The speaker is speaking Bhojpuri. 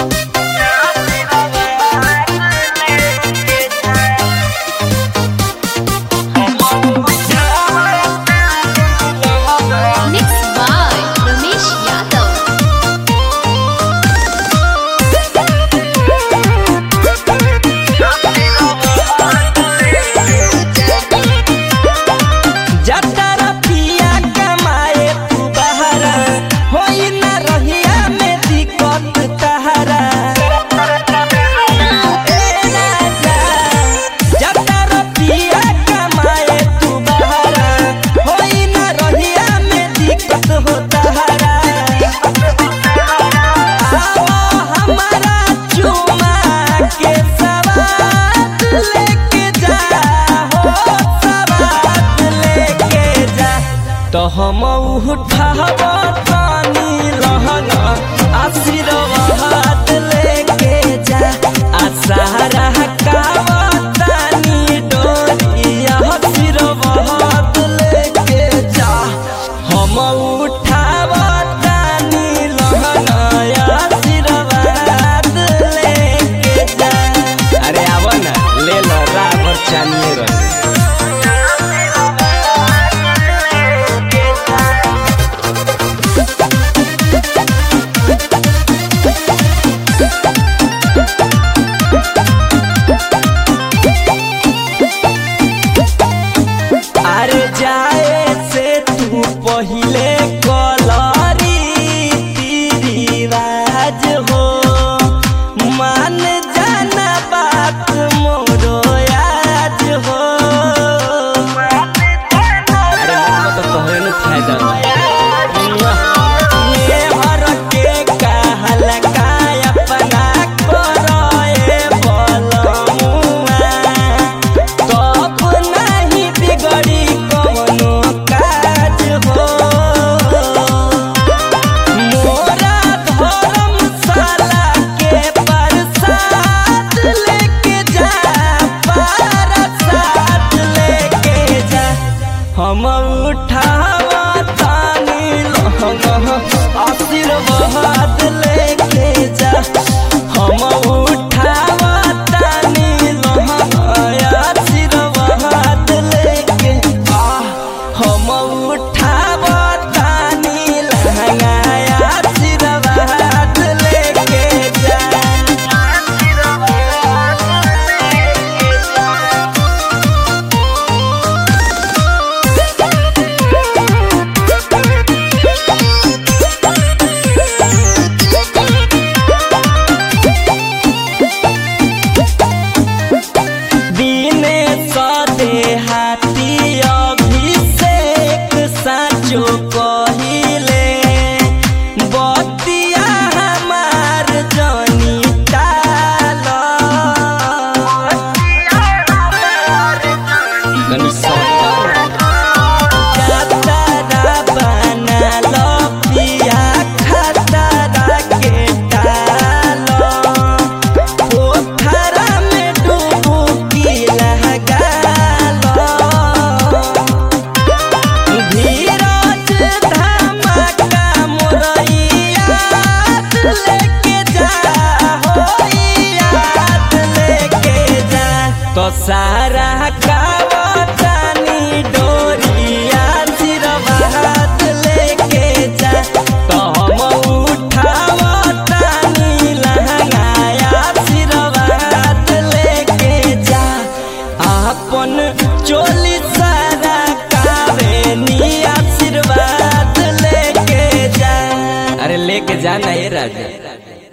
तो हम उठावतानी लहंगा आशीर्वाद लेके जा आसारा कावतानी डोरिया आशीर्वाद लेके जा हम उठावतानी लहंगा आशीर्वाद लेके जा। अरे आवा ना ले लो रावर चानिए रहे जाए से तू पहिले कलरी रिवाज हो मान जाना बात मोरो आज हो। अरे तो तोहरे न फायदा ये हर के कहल का अपना करे बलमुआ तब नहीं बिगड़ी हम उठावतानी लहंगा आशीर्वाद लेके जा हम उठावतानी लहंगा आशीर्वाद लेके हम उठावतानी लहंगा आशीर्वाद लेके जा। हाथी अभिषेक साचो कहिले बतिया हमार जनी टाल जातरा बनल पिया खतरा के टाल पोखरा में डुबकी लगा तो सारा कावतानी डोरिया आशीर्वाद लेके जा तो हम उठावतानी लहंगा आशीर्वाद लेके जा अपन चोली सारा कावेनी आशीर्वाद लेके जा। अरे लेके जाना ये राजा।